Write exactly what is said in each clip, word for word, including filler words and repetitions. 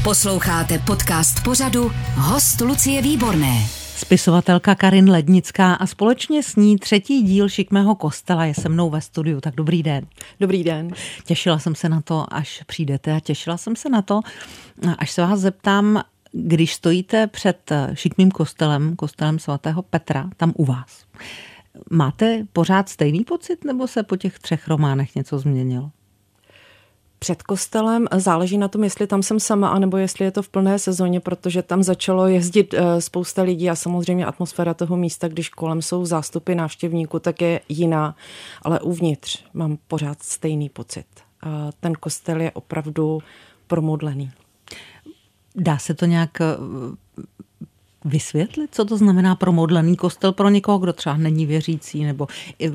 Posloucháte podcast pořadu Host Lucie Výborné. Spisovatelka Karin Lednická a společně s ní třetí díl Šikmého kostela je se mnou ve studiu. Tak dobrý den. Dobrý den. Těšila jsem se na to, až přijdete a těšila jsem se na to, až se vás zeptám, když stojíte před Šikmým kostelem, kostelem svatého Petra, tam u vás. Máte pořád stejný pocit, nebo se po těch třech románech něco změnilo? Před kostelem záleží na tom, jestli tam jsem sama, anebo jestli je to v plné sezóně, protože tam začalo jezdit spousta lidí a samozřejmě atmosféra toho místa, když kolem jsou zástupy návštěvníků, tak je jiná, ale uvnitř mám pořád stejný pocit. Ten kostel je opravdu promodlený. Dá se to nějak vysvětlit, co to znamená promodlený kostel pro někoho, kdo třeba není věřící, nebo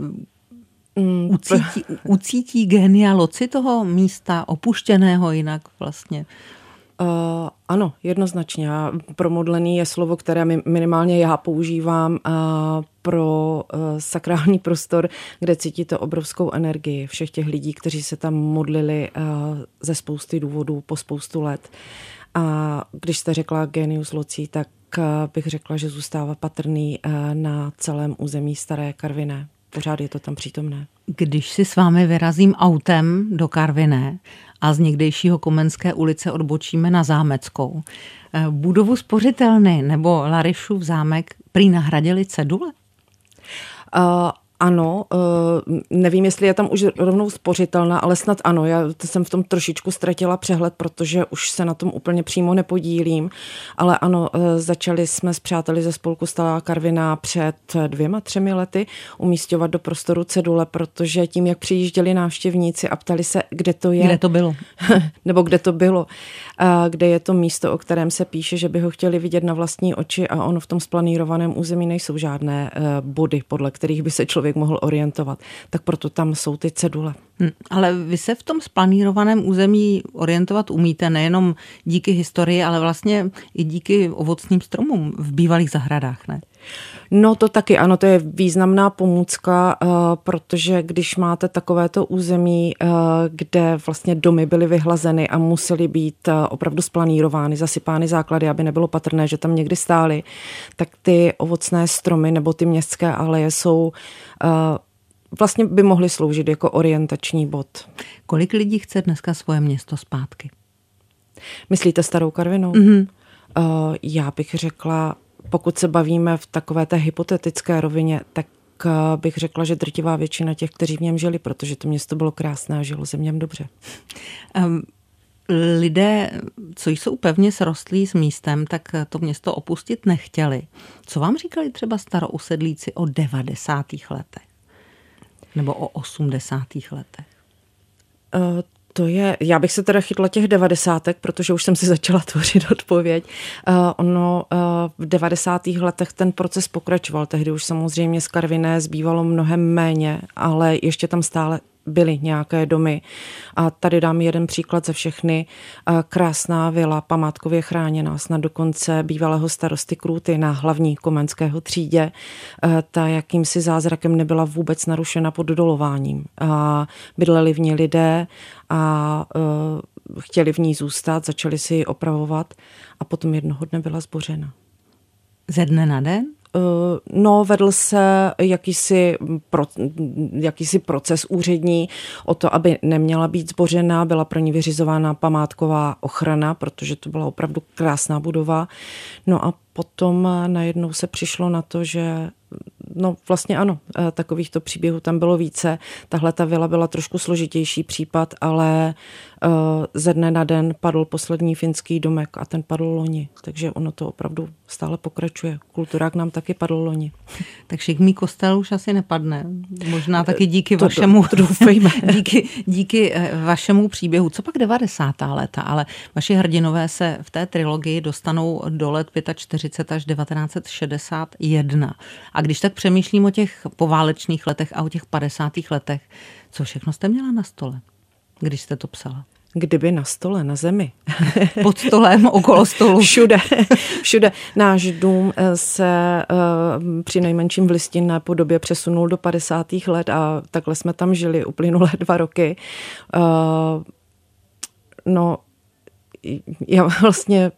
ucítí, ucítí genia loci toho místa, opuštěného jinak vlastně? Uh, ano, jednoznačně. Promodlený je slovo, které minimálně já používám uh, pro uh, sakrální prostor, kde cítíte obrovskou energii všech těch lidí, kteří se tam modlili uh, ze spousty důvodů po spoustu let. A když jste řekla genius loci, tak bych řekla, že zůstává patrný na celém území Staré Karviné. Pořád je to tam přítomné. Když si s vámi vyrazím autem do Karviné a z někdejšího Komenské ulice odbočíme na Zámeckou, budovu Spořitelny nebo Larišův zámek prý nahradili cedule? Uh, Ano, nevím, jestli je tam už rovnou Spořitelna, ale snad ano. Já jsem v tom trošičku ztratila přehled, protože už se na tom úplně přímo nepodílím. Ale ano, začali jsme s přáteli ze spolku Stará Karviná před dvěma, třemi lety umísťovat do prostoru cedule, protože tím, jak přijížděli návštěvníci a ptali se, kde to je. Kde to bylo. Nebo kde to bylo. Kde je to místo, o kterém se píše, že by ho chtěli vidět na vlastní oči a ono v tom splanírovaném území nejsou žádné body, podle kterých by se člověk mohl orientovat. Tak proto tam jsou ty cedule. Hmm, ale vy se v tom splanírovaném území orientovat umíte nejenom díky historii, ale vlastně i díky ovocným stromům v bývalých zahradách, ne? No to taky, ano, to je významná pomůcka, protože když máte takovéto území, kde vlastně domy byly vyhlazeny a musely být opravdu splanírovány, zasypány základy, aby nebylo patrné, že tam někdy stály, tak ty ovocné stromy nebo ty městské aleje jsou vlastně by mohly sloužit jako orientační bod. Kolik lidí chce dneska svoje město zpátky? Myslíte Starou Karvinou? Mm-hmm. Já bych řekla, pokud se bavíme v takové té hypotetické rovině, tak bych řekla, že drtivá většina těch, kteří v něm žili, protože to město bylo krásné a žilo se v něm dobře. Um, lidé, co jsou pevně srostlí s místem, tak to město opustit nechtěli. Co vám říkali třeba starousedlíci o devadesátých letech? Nebo o osmdesátých letech? Uh, To je, já bych se teda chytla těch devadesátek, protože už jsem si začala tvořit odpověď. Uh, ono uh, v devadesátých letech ten proces pokračoval. Tehdy už samozřejmě z Karviné zbývalo mnohem méně, ale ještě tam stále byly nějaké domy. A tady dám jeden příklad ze všechny. Krásná vila, památkově chráněná, snad dokonce bývalého starosty Krůty na hlavní Komenského třídě. Ta jakýmsi zázrakem nebyla vůbec narušena pod dolováním. Bydleli v ní lidé a chtěli v ní zůstat, začali si ji opravovat a potom jednoho dne byla zbořena. Ze dne na den? No, vedl se jakýsi, pro, jakýsi proces úřední o to, aby neměla být zbořena, byla pro ní vyřizována památková ochrana, protože to byla opravdu krásná budova. No a potom najednou se přišlo na to, že no vlastně ano, takovýchto příběhů tam bylo více. Tahle ta vila byla trošku složitější případ, ale ze dne na den padl poslední finský domek a ten padl loni. Takže ono to opravdu stále pokračuje. Kulturák nám taky padl loni. Tak Šikmý kostel už asi nepadne. Možná taky díky to, vašemu to, to doufejme. díky, díky vašemu příběhu. Co pak devadesátá léta? Ale vaši hrdinové se v té trilogii dostanou do let čtyřicet pět až devatenáct set šedesát jedna. A když tak přemýšlím o těch poválečných letech a o těch padesátých letech, co všechno jste měla na stole, když jste to psala? Kdyby na stole, na zemi. Pod stolem, okolo stolu. Všude, všude. Náš dům se uh, při nejmenším v listinné podobě přesunul do padesátých let a takhle jsme tam žili uplynulé dva roky. Uh, no, já vlastně...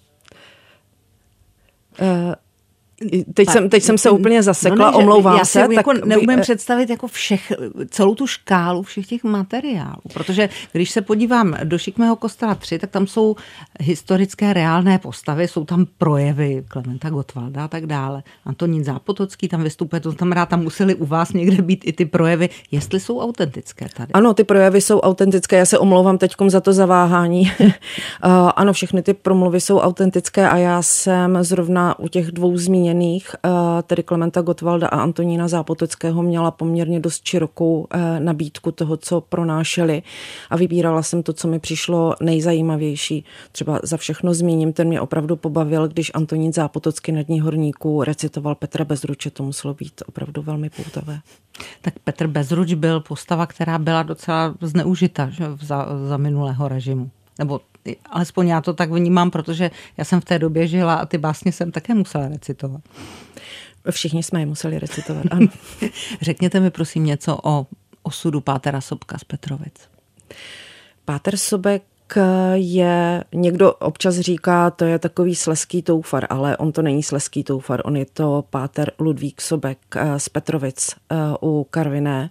Uh, Teď, jsem, teď jsem se úplně zasekla, no ne, omlouvám já si se. Jako tak neumím by... představit jako všech, celou tu škálu všech těch materiálů, protože když se podívám do Šikmého kostela tři, tak tam jsou historické reálné postavy, jsou tam projevy Klementa Gottwalda a tak dále. Antonín Zápotocký tam vystupuje, to znamená, tam museli u vás někde být i ty projevy, jestli jsou autentické tady. Ano, ty projevy jsou autentické, já se omlouvám teďkom za to zaváhání. Ano, všechny ty promluvy jsou autentické a já jsem zrovna u těch dvou zmíněných, tedy Klementa Gottwalda a Antonína Zápotockého, měla poměrně dost širokou nabídku toho, co pronášeli a vybírala jsem to, co mi přišlo nejzajímavější. Třeba za všechno zmíním, ten mě opravdu pobavil, když Antonín Zápotocký na Dní horníků recitoval Petra Bezruče, to muselo být opravdu velmi poutavé. Tak Petr Bezruč byl postava, která byla docela zneužita, že, za, za minulého režimu. Nebo alespoň já to tak vnímám, protože já jsem v té době žila a ty básně jsem také musela recitovat. Všichni jsme je museli recitovat, ano. Řekněte mi prosím něco o osudu pátera Sobka z Petrovic. Páter Sobek je, někdo občas říká, to je takový slezský toufar, ale on to není slezský toufar, on je to páter Ludvík Sobek z Petrovic u Karviné.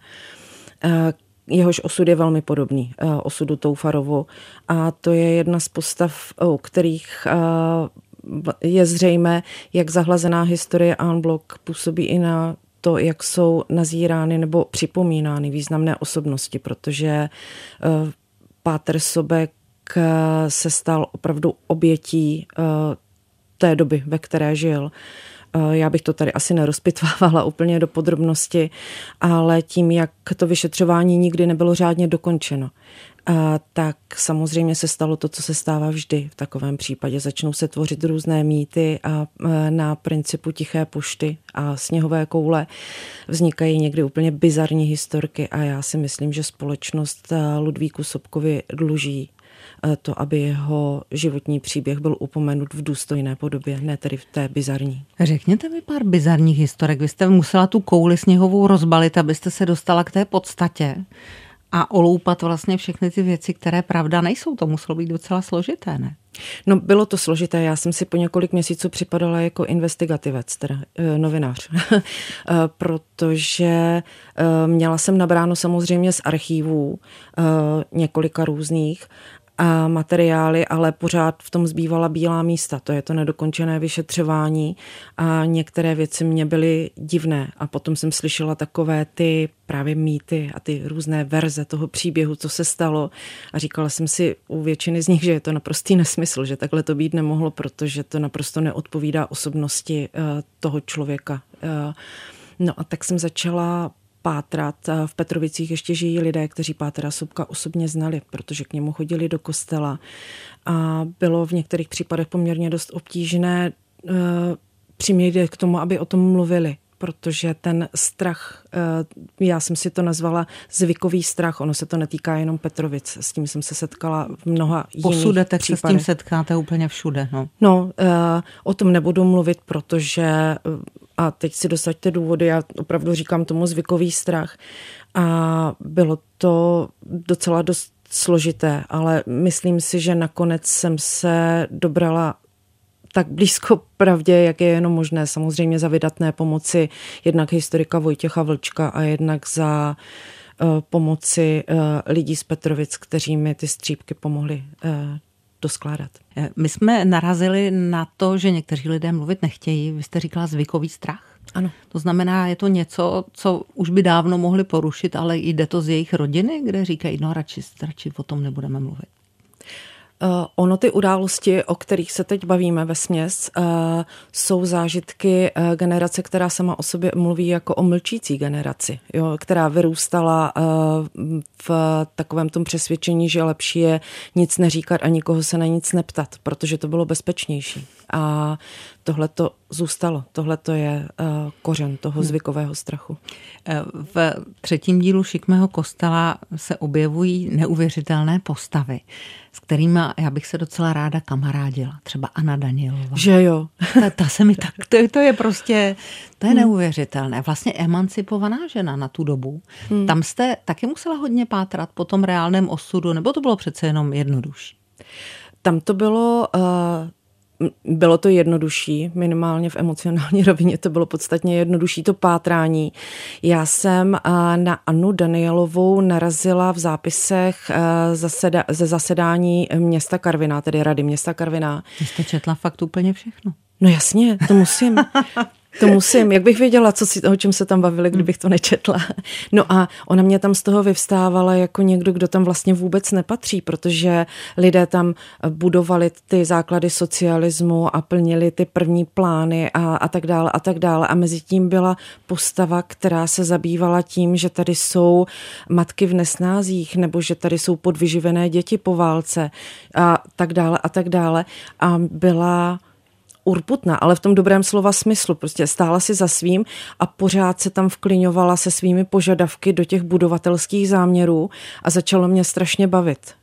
Jehož osud je velmi podobný osudu Toufarovu a to je jedna z postav, u kterých je zřejmé, jak zahlazená historie en bloc působí i na to, jak jsou nazírány nebo připomínány významné osobnosti, protože páter Sobek se stal opravdu obětí té doby, ve které žil. Já bych to tady asi nerozpitvávala úplně do podrobnosti, ale tím, jak to vyšetřování nikdy nebylo řádně dokončeno, tak samozřejmě se stalo to, co se stává vždy v takovém případě. Začnou se tvořit různé mýty a na principu tiché pošty a sněhové koule vznikají někdy úplně bizarní historky a já si myslím, že společnost Ludvíku Sobkovi dluží to, aby jeho životní příběh byl upomenut v důstojné podobě, ne tedy v té bizarní. Řekněte mi pár bizarních historek. Vy jste musela tu kouli sněhovou rozbalit, abyste se dostala k té podstatě a oloupat vlastně všechny ty věci, které pravda nejsou. To muselo být docela složité, ne? No, bylo to složité. Já jsem si po několik měsíců připadala jako investigativec, teda e, novinář, e, protože e, měla jsem nabráno samozřejmě z archívů e, několika různých a materiály, ale pořád v tom zbývala bílá místa. To je to nedokončené vyšetřování a některé věci mě byly divné a potom jsem slyšela takové ty právě mýty a ty různé verze toho příběhu, co se stalo a říkala jsem si u většiny z nich, že je to naprostý nesmysl, že takhle to být nemohlo, protože to naprosto neodpovídá osobnosti toho člověka. No a tak jsem začala pátrat. V Petrovicích ještě žijí lidé, kteří pátera Sobka osobně znali, protože k němu chodili do kostela a bylo v některých případech poměrně dost obtížné uh, přimět k tomu, aby o tom mluvili, protože ten strach, uh, já jsem si to nazvala zvykový strach, ono se to netýká jenom Petrovic, s tím jsem se setkala v mnoha jiných Posudetech případech. Se s tím setkáte úplně všude. No, no uh, o tom nebudu mluvit, protože uh, a teď si dosaďte důvody, já opravdu říkám tomu zvykový strach. A bylo to docela dost složité, ale myslím si, že nakonec jsem se dobrala tak blízko pravdě, jak je jenom možné. Samozřejmě za vydatné pomoci jednak historika Vojtěcha Vlčka a jednak za uh, pomoci uh, lidí z Petrovic, kteří mi ty střípky pomohli uh, doskládat. My jsme narazili na to, že někteří lidé mluvit nechtějí. Vy jste říkala zvykový strach. Ano. To znamená, je to něco, co už by dávno mohli porušit, ale jde to z jejich rodiny, kde říkají, no radši, radši o tom nebudeme mluvit. Uh, ono ty události, o kterých se teď bavíme vesměs, uh, jsou zážitky uh, generace, která sama o sobě mluví jako o mlčící generaci, jo, která vyrůstala uh, v takovém tom přesvědčení, že lepší je nic neříkat a nikoho se na nic neptat, protože to bylo bezpečnější. A tohle to zůstalo. Tohle to je uh, kořen toho zvykového strachu. V třetím dílu Šikmého kostela se objevují neuvěřitelné postavy, s kterými já bych se docela ráda kamarádila. Třeba Anna Danielová. Že jo. ta, ta se mi tak, to, to je prostě, to je neuvěřitelné. Vlastně emancipovaná žena na tu dobu. Hmm. Tam jste taky musela hodně pátrat po tom reálném osudu, nebo to bylo přece jenom jednodušší? Tam to bylo... Uh, Bylo to jednodušší, minimálně v emocionální rovině to bylo podstatně jednodušší to pátrání. Já jsem na Annu Danielovou narazila v zápisech zaseda, ze zasedání města Karviná, tedy Rady města Karviná. Ty jste četla fakt úplně všechno. No jasně, to musím. To musím. Jak bych věděla, co si, o čem se tam bavili, kdybych to nečetla. No a ona mě tam z toho vyvstávala jako někdo, kdo tam vlastně vůbec nepatří, protože lidé tam budovali ty základy socialismu a plnili ty první plány a, a tak dále a tak dále. A mezi tím byla postava, která se zabývala tím, že tady jsou matky v nesnázích nebo že tady jsou podvyživené děti po válce a tak dále a tak dále. A byla... urputná, ale v tom dobrém slova smyslu. Prostě stála si za svým a pořád se tam vkliňovala se svými požadavky do těch budovatelských záměrů a začalo mě strašně bavit.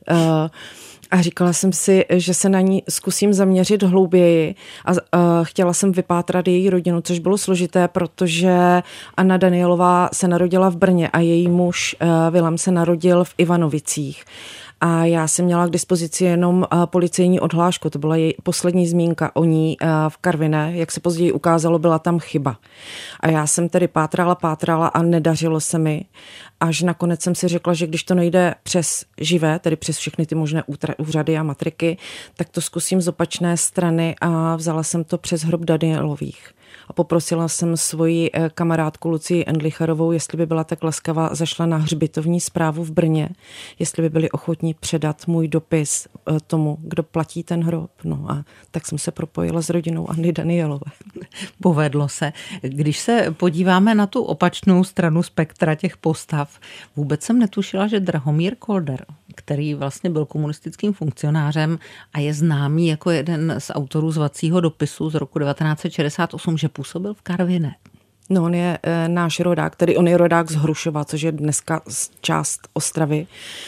A říkala jsem si, že se na ní zkusím zaměřit hlouběji a chtěla jsem vypátrat její rodinu, což bylo složité, protože Anna Danielová se narodila v Brně a její muž Vilém se narodil v Ivanovicích. A já jsem měla k dispozici jenom policejní odhlášku, to byla její poslední zmínka o ní v Karviné, jak se později ukázalo, byla tam chyba. A já jsem tedy pátrala, pátrala a nedařilo se mi, až nakonec jsem si řekla, že když to nejde přes živé, tedy přes všechny ty možné úřady a matriky, tak to zkusím z opačné strany a vzala jsem to přes hrob Danielových. A poprosila jsem svoji kamarádku Lucii Endlicherovou, jestli by byla tak laskavá, zašla na hřbitovní správu v Brně, jestli by byli ochotní předat můj dopis tomu, kdo platí ten hrob. No a tak jsem se propojila s rodinou Anny Danielové. Povedlo se. Když se podíváme na tu opačnou stranu spektra těch postav, vůbec jsem netušila, že Drahomír Kolder, který vlastně byl komunistickým funkcionářem a je známý jako jeden z autorů zvacího dopisu z roku devatenáct set šedesát osm, že působil v Karviné. No, on je e, náš rodák, tedy on je rodák z Hrušova, což je dneska část Ostravy.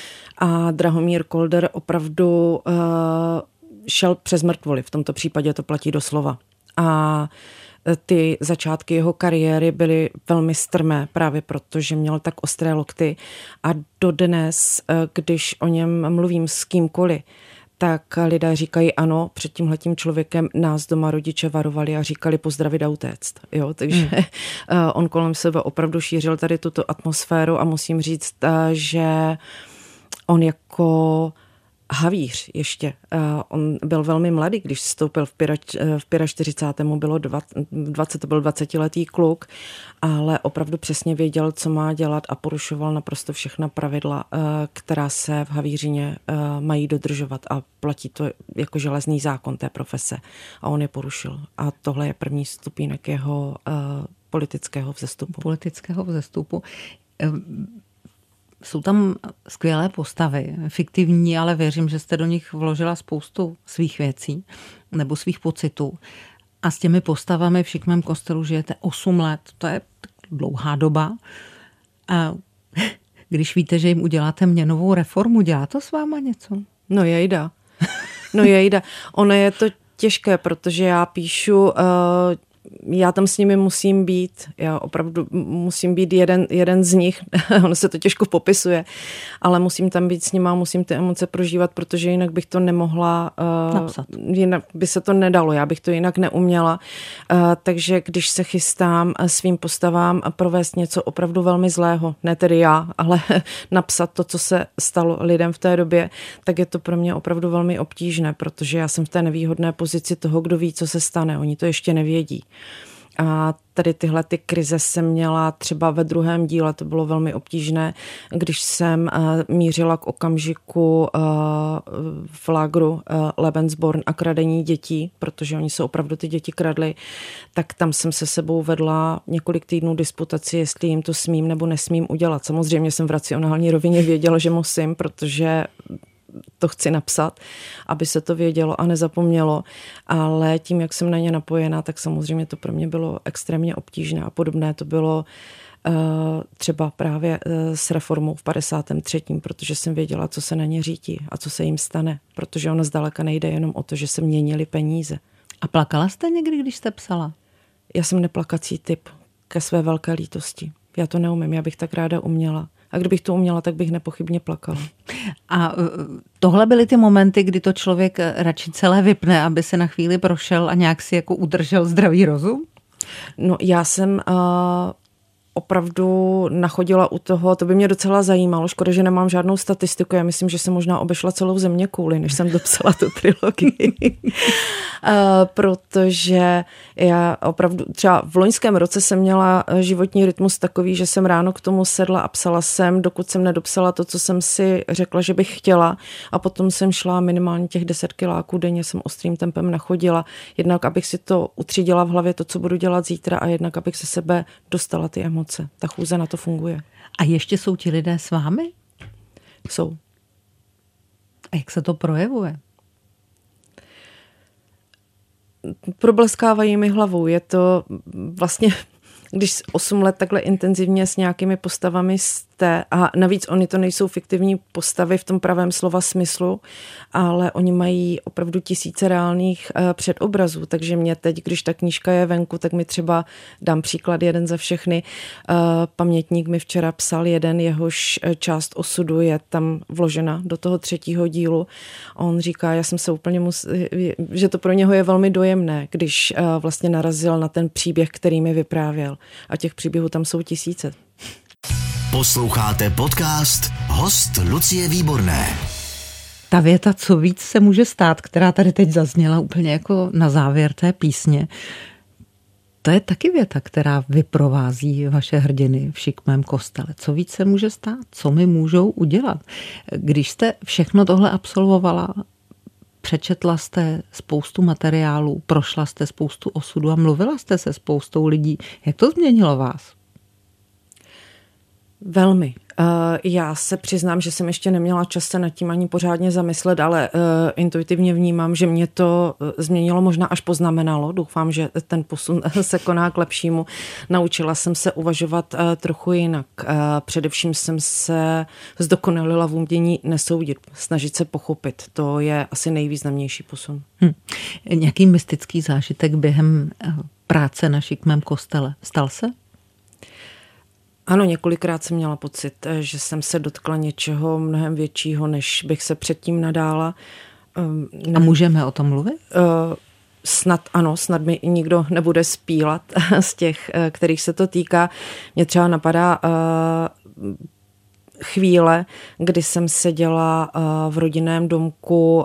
A Drahomír Kolder opravdu e, šel přes mrtvoly, v tomto případě to platí doslova. A ty začátky jeho kariéry byly velmi strmé, právě proto, že měl tak ostré lokty. A dodnes, když o něm mluvím s kýmkoliv, tak lidé říkají ano, před tímhletím člověkem nás doma rodiče varovali a říkali pozdravit a utéct. Jo, takže hmm. on kolem sebe opravdu šířil tady tuto atmosféru a musím říct, že on jako havíř ještě. On byl velmi mladý, když vstoupil v čtyřicátém pátém bylo dvacet, to byl dvacetiletý kluk, ale opravdu přesně věděl, co má dělat a porušoval naprosto všechna pravidla, která se v havířině mají dodržovat a platí to jako železný zákon té profese. A on je porušil. A tohle je první stupínek jeho politického vzestupu. Politického vzestupu. Jsou tam skvělé postavy, fiktivní, ale věřím, že jste do nich vložila spoustu svých věcí nebo svých pocitů. A s těmi postavami v Šikmém kostelu žijete osm let. To je dlouhá doba. A když víte, že jim uděláte měnovou reformu, dělá to s váma něco? No jejda. No jejda. Ono je to těžké, protože já píšu... Uh, já tam s nimi musím být, já opravdu musím být jeden, jeden z nich, ono se to těžko popisuje, ale musím tam být s nimi a musím ty emoce prožívat, protože jinak bych to nemohla, uh, napsat. Jinak by se to nedalo, já bych to jinak neuměla, uh, takže když se chystám svým postavám a provést něco opravdu velmi zlého, ne tedy já, ale napsat to, co se stalo lidem v té době, tak je to pro mě opravdu velmi obtížné, protože já jsem v té nevýhodné pozici toho, kdo ví, co se stane, oni to ještě nevědí. A tady tyhle ty krize jsem měla třeba ve druhém díle, to bylo velmi obtížné, když jsem uh, mířila k okamžiku uh, v lágru uh, Lebensborn a kradení dětí, protože oni se opravdu ty děti kradli, tak tam jsem se sebou vedla několik týdnů disputaci, jestli jim to smím nebo nesmím udělat. Samozřejmě jsem v racionální rovině věděla, že musím, protože to chci napsat, aby se to vědělo a nezapomnělo, ale tím, jak jsem na ně napojená, tak samozřejmě to pro mě bylo extrémně obtížné a podobné to bylo uh, třeba právě uh, s reformou v padesátém třetím protože jsem věděla, co se na ně řítí a co se jim stane, protože ono zdaleka nejde jenom o to, že se měnily peníze. A plakala jste někdy, když jste psala? Já jsem neplakací typ, ke své velké lítosti. Já to neumím, já bych tak ráda uměla. A kdybych to uměla, tak bych nepochybně plakala. A tohle byly ty momenty, kdy to člověk radši celé vypne, aby se na chvíli prošel a nějak si jako udržel zdravý rozum? No já jsem uh, opravdu nachodila u toho, to by mě docela zajímalo, škoda, že nemám žádnou statistiku, já myslím, že jsem možná obešla celou zeměkouli, než jsem dopsala tu trilogii. uh, protože já opravdu, třeba v loňském roce jsem měla životní rytmus takový, že jsem ráno k tomu sedla a psala jsem, dokud jsem nedopsala to, co jsem si řekla, že bych chtěla, a potom jsem šla minimálně těch deset kiláků denně, jsem ostrým tempem nachodila, jednak abych si to utřídila v hlavě, to, co budu dělat zítra, a jednak abych se sebe dostala ty emoce. Ta chůze na to funguje. A ještě jsou ti lidé s vámi? Jsou. A jak se to projevuje? Probleskávají mi hlavou. Je to vlastně, když osm let takhle intenzivně s nějakými postavami jste, a navíc oni to nejsou fiktivní postavy v tom pravém slova smyslu, ale oni mají opravdu tisíce reálných uh, předobrazů, takže mě teď, když ta knížka je venku, tak mi třeba, dám příklad jeden za všechny, uh, pamětník mi včera psal jeden, jehož část osudu je tam vložena do toho třetího dílu. On říká, já jsem se úplně musel, že to pro něho je velmi dojemné, když uh, vlastně narazil na ten příběh, který mi vyprávěl. A těch příběhů tam jsou tisíce. Posloucháte podcast Host Lucie Výborné. Ta věta, co víc se může stát, která tady teď zazněla úplně jako na závěr té písně, to je taky věta, která vyprovází vaše hrdiny v Šikmém kostele. Co víc se může stát? Co mi můžou udělat? Když jste všechno tohle absolvovala, přečetla jste spoustu materiálů, prošla jste spoustu osudů a mluvila jste se spoustou lidí. Jak to změnilo vás? Velmi. Já se přiznám, že jsem ještě neměla čas se nad tím ani pořádně zamyslet, ale intuitivně vnímám, že mě to změnilo, možná až poznamenalo. Doufám, že ten posun se koná k lepšímu. Naučila jsem se uvažovat trochu jinak. Především jsem se zdokonalila v umění nesoudit, snažit se pochopit. To je asi nejvýznamnější posun. Hm. Nějaký mystický zážitek během práce na Šikmém kostele stal se? Ano, několikrát jsem měla pocit, že jsem se dotkla něčeho mnohem většího, než bych se předtím nadála. A můžeme o tom mluvit? Snad ano, snad mi nikdo nebude spílat z těch, kterých se to týká. Mě třeba napadá chvíle, kdy jsem seděla v rodinném domku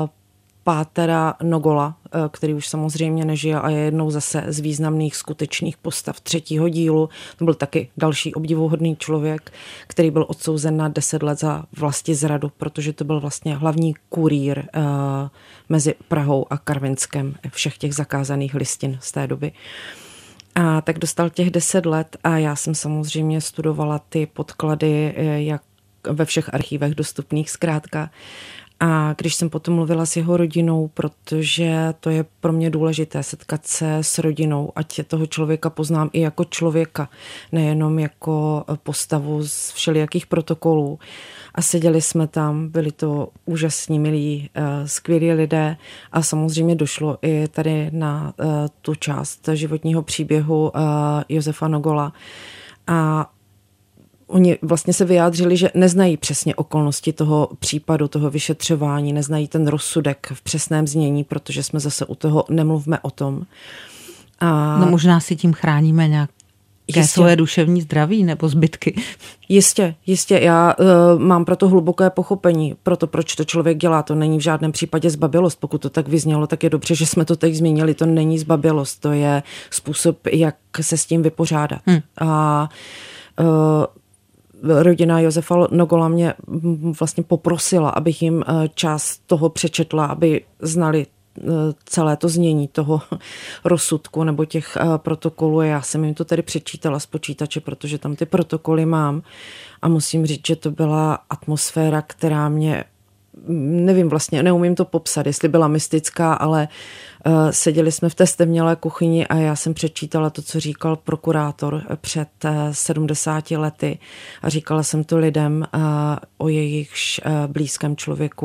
pátera Nogola, který už samozřejmě nežije a je jednou zase z významných skutečných postav třetího dílu. To byl taky další obdivuhodný člověk, který byl odsouzen na deset let za vlastizradu, protože to byl vlastně hlavní kurýr uh, mezi Prahou a Karvinskem všech těch zakázaných listin z té doby. A tak dostal těch deset let a já jsem samozřejmě studovala ty podklady, jak ve všech archívech dostupných zkrátka. A když jsem potom mluvila s jeho rodinou, protože to je pro mě důležité setkat se s rodinou, ať toho člověka poznám i jako člověka, nejenom jako postavu z všelijakých protokolů. A seděli jsme tam, byli to úžasní, milí, skvělí lidé a samozřejmě došlo i tady na tu část životního příběhu Josefa Nogola. A oni vlastně se vyjádřili, že neznají přesně okolnosti toho případu, toho vyšetřování, neznají ten rozsudek v přesném znění, protože jsme zase u toho nemluvme o tom. A no možná si tím chráníme nějak svoje duševní zdraví nebo zbytky. Jistě, jistě. Já uh, mám proto hluboké pochopení, proto proč to člověk dělá. To není v žádném případě zbabělost. Pokud to tak vyznělo, tak je dobře, že jsme to teď zmínili. To není zbabělost, to je způsob, jak se s tím vypořádat. Hmm. A uh, rodina Josefa Nogola mě vlastně poprosila, abych jim část toho přečetla, aby znali celé to znění toho rozsudku nebo těch protokolů. Já jsem jim to tady přečítala z počítače, protože tam ty protokoly mám a musím říct, že to byla atmosféra, která mě, nevím vlastně, neumím to popsat, jestli byla mystická, ale uh, seděli jsme v té stemnělé kuchyni a já jsem přečítala to, co říkal prokurátor před uh, sedmdesáti lety a říkala jsem to lidem uh, o jejichž uh, blízkém člověku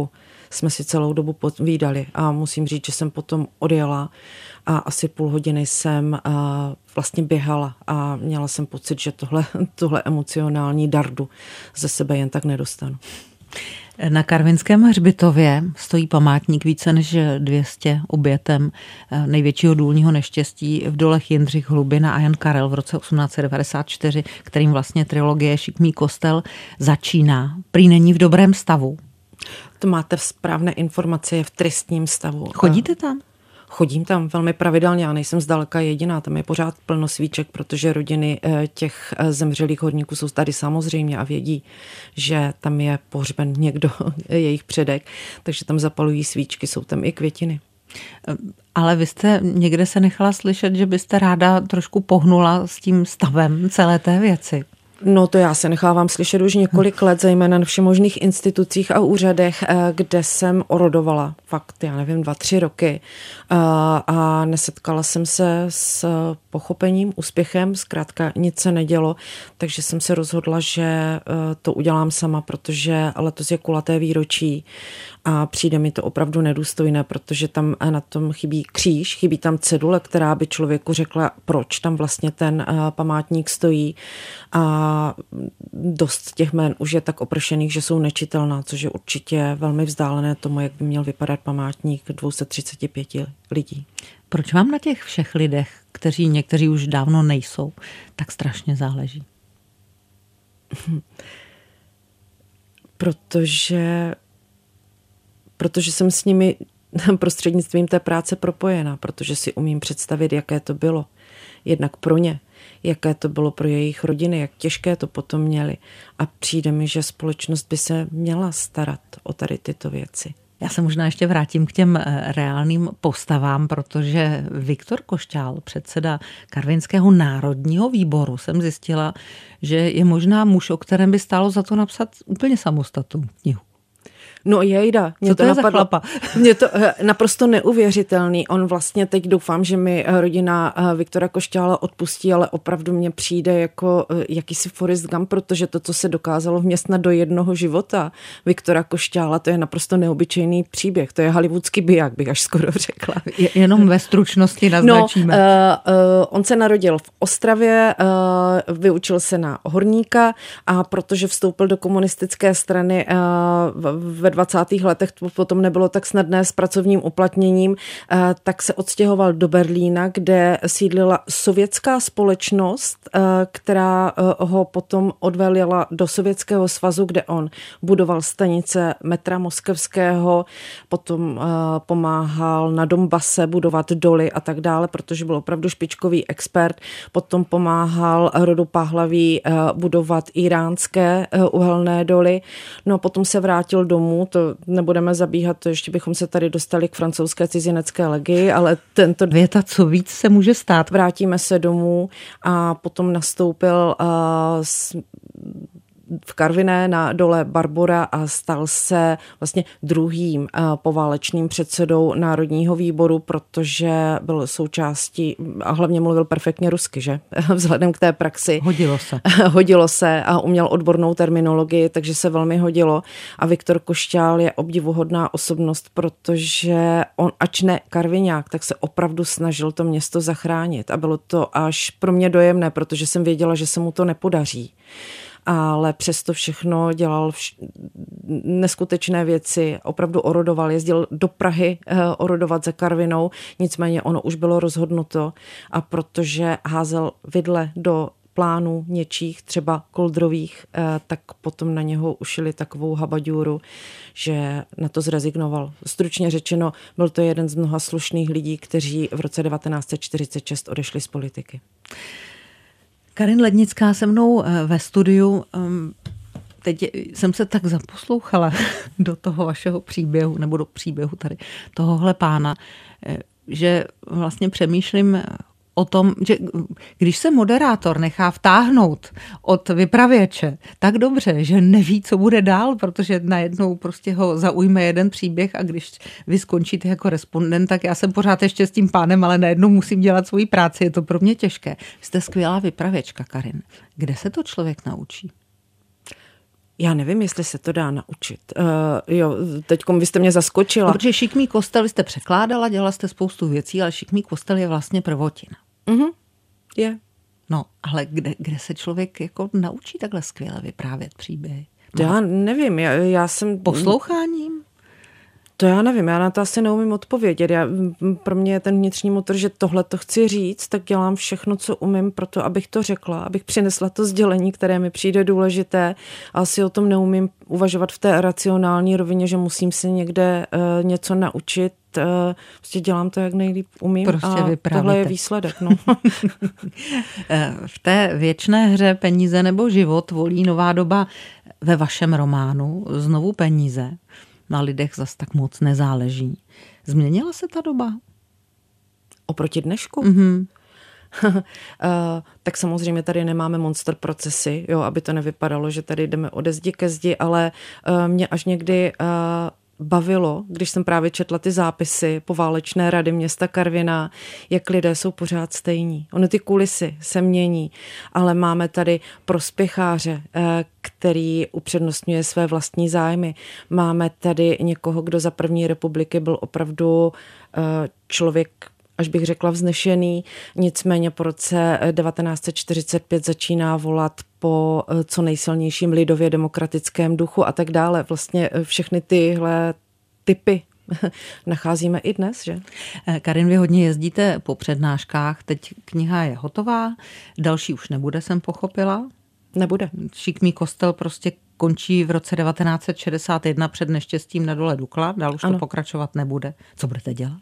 jsme si celou dobu povídali a musím říct, že jsem potom odjela a asi půl hodiny jsem vlastně běhala a měla jsem pocit, že tohle, tohle emocionální dardu ze sebe jen tak nedostanu. Na Karvinském hřbitově stojí památník více než dvě stě obětem největšího důlního neštěstí v dolech Jindřich Hlubina a Jan Karel v roce osmnáct set devadesát čtyři, kterým vlastně trilogie Šikmý kostel začíná. Prý není v dobrém stavu. To máte správné informace, je v tristním stavu. Chodíte tam? Chodím tam velmi pravidelně, já nejsem zdaleka jediná, tam je pořád plno svíček, protože rodiny těch zemřelých horníků jsou tady samozřejmě a vědí, že tam je pohřben někdo, jejich předek, takže tam zapalují svíčky, jsou tam i květiny. Ale vy jste někde se nechala slyšet, že byste ráda trošku pohnula s tím stavem celé té věci. No to já se nechávám slyšet už několik let, zejména na všemožných institucích a úřadech, kde jsem orodovala fakt, já nevím, dva, tři roky a nesetkala jsem se s pochopením, úspěchem, zkrátka nic se nedělo, takže jsem se rozhodla, že to udělám sama, protože letos je kulaté výročí a přijde mi to opravdu nedůstojné, protože tam na tom chybí kříž, chybí tam cedule, která by člověku řekla, proč tam vlastně ten památník stojí a dost těch jmén už je tak opršených, že jsou nečitelná, což je určitě velmi vzdálené tomu, jak by měl vypadat památník dvě stě třicet pět lidí. Proč vám na těch všech lidech, kteří někteří už dávno nejsou, tak strašně záleží? Protože, protože jsem s nimi prostřednictvím té práce propojena, protože si umím představit, jaké to bylo. Jednak pro ně, jaké to bylo pro jejich rodiny, jak těžké to potom měli. A přijde mi, že společnost by se měla starat o tady tyto věci. Já se možná ještě vrátím k těm reálným postavám, protože Viktor Košťál, předseda Karvinského národního výboru, jsem zjistila, že je možná muž, o kterém by stálo za to napsat úplně samostatnou knihu. No jejda, mě Co to, to je napadlo. za chlapa? Mě to naprosto neuvěřitelný. On vlastně teď doufám, že mi rodina Viktora Košťála odpustí, ale opravdu mně přijde jako jakýsi Forrest Gump, protože to, co se dokázalo vměstnat do jednoho života Viktora Košťála, to je naprosto neobyčejný příběh. To je hollywoodský biják, bych až skoro řekla. Jenom ve stručnosti naznačíme. No, uh, uh, on se narodil v Ostravě, uh, vyučil se na horníka a protože vstoupil do komunistické strany uh, ve dvacátých letech, to potom nebylo tak snadné s pracovním uplatněním, tak se odstěhoval do Berlína, kde sídlila sovětská společnost, která ho potom odvelila do Sovětského svazu, kde on budoval stanice metra moskevského, potom pomáhal na Donbase budovat doly a tak dále, protože byl opravdu špičkový expert. Potom pomáhal rodu Pahlaví budovat iránské uhelné doly. No a potom se vrátil domů, to nebudeme zabíhat, to ještě bychom se tady dostali k francouzské cizinecké legii, ale tento věta, co víc se může stát. Vrátíme se domů a potom nastoupil uh, s, v Karviné na dole Barbora a stal se vlastně druhým uh, poválečným předsedou Národního výboru, protože byl součástí a hlavně mluvil perfektně rusky, že? Vzhledem k té praxi. Hodilo se. Hodilo se a uměl odbornou terminologii, takže se velmi hodilo. A Viktor Košťál je obdivuhodná osobnost, protože on, ač ne karviňák, tak se opravdu snažil to město zachránit. A bylo to až pro mě dojemné, protože jsem věděla, že se mu to nepodaří. Ale přesto všechno dělal vš- neskutečné věci, opravdu orodoval, jezdil do Prahy eh, orodovat za Karvinou, nicméně ono už bylo rozhodnuto a protože házel vidle do plánů něčích, třeba koldrových, eh, tak potom na něho ušili takovou habaďůru, že na to zrezignoval. Stručně řečeno, byl to jeden z mnoha slušných lidí, kteří v roce devatenáct set čtyřicet šest odešli z politiky. Karin Lednická se mnou ve studiu. Teď jsem se tak zaposlouchala do toho vašeho příběhu, nebo do příběhu tady tohohle pána, že vlastně přemýšlím o tom, že když se moderátor nechá vtáhnout od vypravěče tak dobře, že neví, co bude dál, protože najednou prostě ho zaujme jeden příběh a když vy skončíte jako respondent, tak já jsem pořád ještě s tím pánem, ale najednou musím dělat svoji práci, je to pro mě těžké. Jste skvělá vypravěčka, Karin. Kde se to člověk naučí? Já nevím, jestli se to dá naučit. Uh, jo, teďkom vy jste mě zaskočila. No, protože šikmý kostel, vy jste překládala, dělala jste spoustu věcí, ale šikmý kostel je vlastně prvotina. Uh-huh. Je. No, ale kde, kde se člověk jako naučí takhle skvěle vyprávět příběhy? No. Já nevím, já, já jsem... Posloucháním? To já nevím, já na to asi neumím odpovědět. Já, pro mě je ten vnitřní motor, že tohle to chci říct, tak dělám všechno, co umím pro to, abych to řekla, abych přinesla to sdělení, které mi přijde důležité. A asi o tom neumím uvažovat v té racionální rovině, že musím se někde uh, něco naučit. Uh, prostě dělám to, jak nejlíp umím prostě a vyprávíte. Tohle je výsledek. No. V té věčné hře Peníze nebo život volí nová doba ve vašem románu Znovu peníze. Na lidech zas tak moc nezáleží. Změnila se ta doba? Oproti dnešku? Mm-hmm. uh, tak samozřejmě tady nemáme monster procesy, jo, aby to nevypadalo, že tady jdeme ode zdi ke zdi, ale uh, mě až někdy uh, bavilo, když jsem právě četla ty zápisy poválečné rady města Karviná, jak lidé jsou pořád stejní. Ony ty kulisy se mění, ale máme tady prospěcháře, který upřednostňuje své vlastní zájmy. Máme tady někoho, kdo za první republiky byl opravdu člověk, až bych řekla vznešený, nicméně po roce devatenáct set čtyřicet pět začíná volat po co nejsilnějším lidově demokratickém duchu a tak dále. Vlastně všechny tyhle typy nacházíme i dnes, že? Karin, vy hodně jezdíte po přednáškách, teď kniha je hotová, další už nebude, jsem pochopila. Nebude. Šikmý kostel prostě končí v roce devatenáct set šedesát jedna před neštěstím na dole Dukla, dál už ano. To pokračovat nebude. Co budete dělat?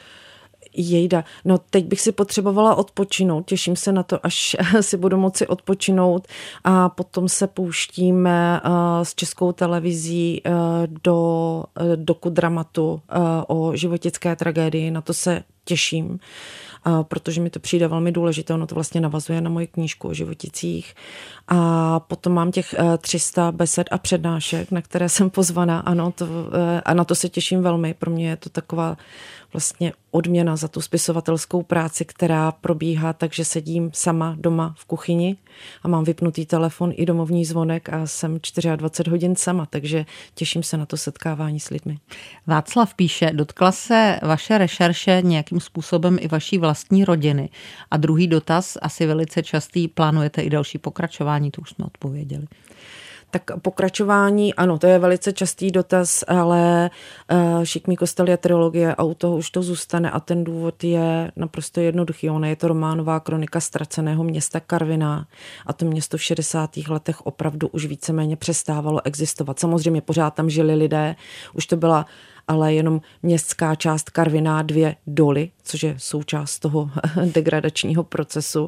Jejda, no teď bych si potřebovala odpočinout, těším se na to, až si budu moci odpočinout a potom se pouštíme uh, s Českou televizí uh, do uh, dokudramatu uh, o životické tragédii, na to se těším, uh, protože mi to přijde velmi důležité, ono to vlastně navazuje na moji knížku o životicích a potom mám těch uh, tři sta besed a přednášek, na které jsem pozvaná, ano, to, uh, a na to se těším velmi, pro mě je to taková vlastně odměna za tu spisovatelskou práci, která probíhá, takže sedím sama doma v kuchyni a mám vypnutý telefon i domovní zvonek a jsem dvacet čtyři hodin sama, takže těším se na to setkávání s lidmi. Václav píše, dotkla se vaše rešerše nějakým způsobem i vaší vlastní rodiny. A druhý dotaz, asi velice častý, plánujete i další pokračování, to už jsme odpověděli. Tak pokračování, ano, to je velice častý dotaz, ale uh, Šikmý kostel je trilogie a u toho už to zůstane a ten důvod je naprosto jednoduchý. Ona je to románová kronika ztraceného města Karviná a to město v šedesátých letech opravdu už víceméně přestávalo existovat. Samozřejmě pořád tam žili lidé, už to byla ale jenom městská část Karviná, dvě doly, což je součást toho degradačního procesu.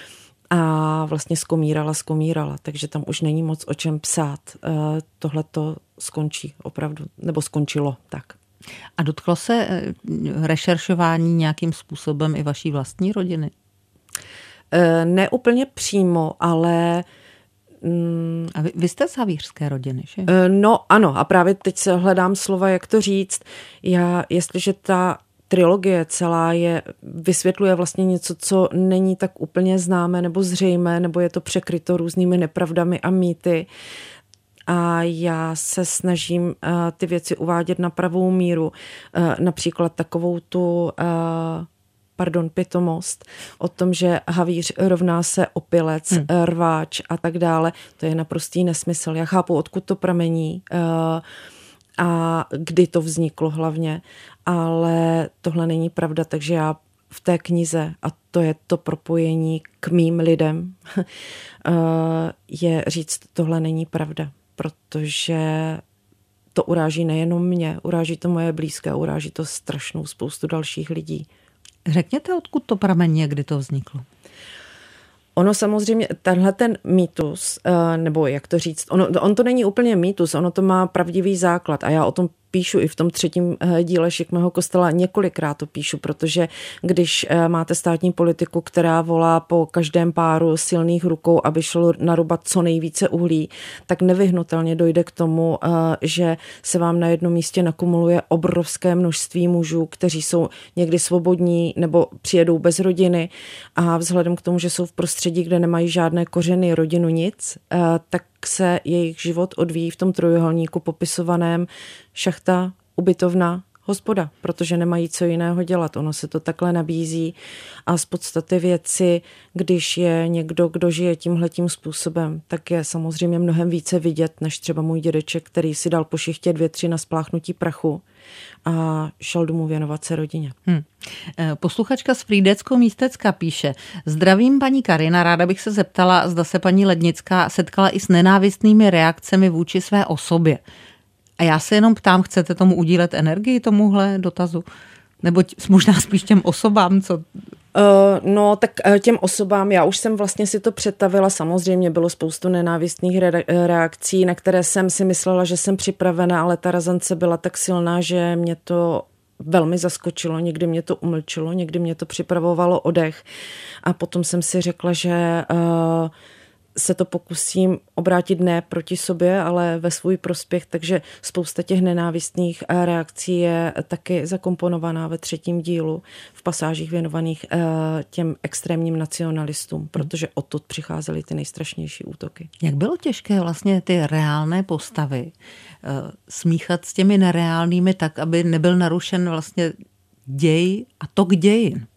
A vlastně skomírala, skomírala, takže tam už není moc o čem psát. Tohle to skončí opravdu, nebo skončilo tak. A dotklo se rešeršování nějakým způsobem i vaší vlastní rodiny? Ne úplně přímo, ale... A vy, vy jste z havířské rodiny, že? No ano, a právě teď se hledám slova, jak to říct. Já, jestliže ta trilogie celá je, vysvětluje vlastně něco, co není tak úplně známé nebo zřejmé, nebo je to překryto různými nepravdami a mýty. A já se snažím uh, ty věci uvádět na pravou míru. Uh, například takovou tu, uh, pardon, pitomost o tom, že havíř rovná se opilec, hmm. rváč a tak dále. To je naprostý nesmysl. Já chápu, odkud to pramení, uh, a kdy to vzniklo hlavně, ale tohle není pravda, takže já v té knize, a to je to propojení k mým lidem, je říct, tohle není pravda, protože to uráží nejenom mě, uráží to moje blízké, uráží to strašnou spoustu dalších lidí. Řekněte, odkud to pramení a kdy to vzniklo? Ono samozřejmě, tenhle ten mýtus, nebo jak to říct, ono, on to není úplně mýtus, ono to má pravdivý základ a já o tom píšu i v tom třetím díle Šikmého kostela, několikrát to píšu, protože když máte státní politiku, která volá po každém páru silných rukou, aby šlo narubat co nejvíce uhlí, tak nevyhnutelně dojde k tomu, že se vám na jednom místě nakumuluje obrovské množství mužů, kteří jsou někdy svobodní nebo přijedou bez rodiny a vzhledem k tomu, že jsou v prostředí, kde nemají žádné kořeny, rodinu nic, tak jak se jejich život odvíjí v tom trojuhelníku popisovaném šachta, ubytovna, hospoda, protože nemají co jiného dělat. Ono se to takhle nabízí a z podstaty věci, když je někdo, kdo žije tímhletím způsobem, tak je samozřejmě mnohem více vidět, než třeba můj dědeček, který si dal po šichtě dvě, tři na spláchnutí prachu a šel domů věnovat se rodině. Hmm. Posluchačka z Frýdecko-Místecka píše: Zdravím paní Karina, ráda bych se zeptala, zda se paní Lednická setkala i s nenávistnými reakcemi vůči své osobě. A já se jenom ptám, chcete tomu udílet energii, tomuhle dotazu? Nebo možná spíš těm osobám, co... Uh, no, tak uh, těm osobám, já už jsem vlastně si to představila, samozřejmě bylo spoustu nenávistných re- reakcí, na které jsem si myslela, že jsem připravena, ale ta razance byla tak silná, že mě to velmi zaskočilo, někdy mě to umlčilo, někdy mě to připravovalo o dech a potom jsem si řekla, že... Uh, se to pokusím obrátit ne proti sobě, ale ve svůj prospěch, takže spousta těch nenávistných reakcí je taky zakomponovaná ve třetím dílu v pasážích věnovaných těm extrémním nacionalistům, protože odtud přicházely ty nejstrašnější útoky. Jak bylo těžké vlastně ty reálné postavy smíchat s těmi nereálnými tak, aby nebyl narušen vlastně děj a tok dějin?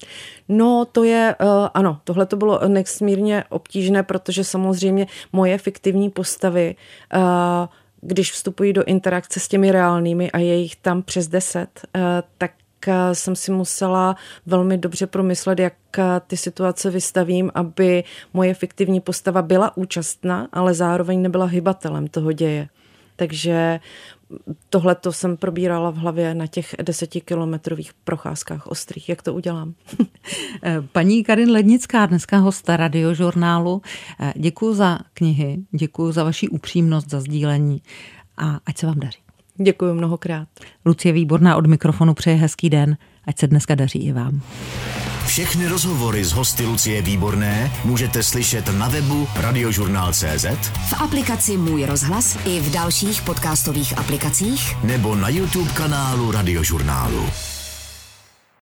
No, to je, uh, ano, tohle to bylo nesmírně obtížné, protože samozřejmě moje fiktivní postavy, uh, když vstupují do interakce s těmi reálnými a je jich tam přes deset, uh, tak uh, jsem si musela velmi dobře promyslet, jak uh, ty situace vystavím, aby moje fiktivní postava byla účastná, ale zároveň nebyla hybatelem toho děje. Takže tohle to jsem probírala v hlavě na těch desetikilometrových procházkách ostrých. Jak to udělám? Paní Karin Lednická, dneska hosta Radiožurnálu. Děkuji za knihy, děkuji za vaši upřímnost, za sdílení a ať se vám daří. Děkuji mnohokrát. Lucie Výborná od mikrofonu přeje hezký den, ať se dneska daří i vám. Všechny rozhovory s hosty Lucie Výborné můžete slyšet na webu radiožurnál tečka cé zet, v aplikaci Můj rozhlas i v dalších podcastových aplikacích nebo na YouTube kanálu Radiožurnálu.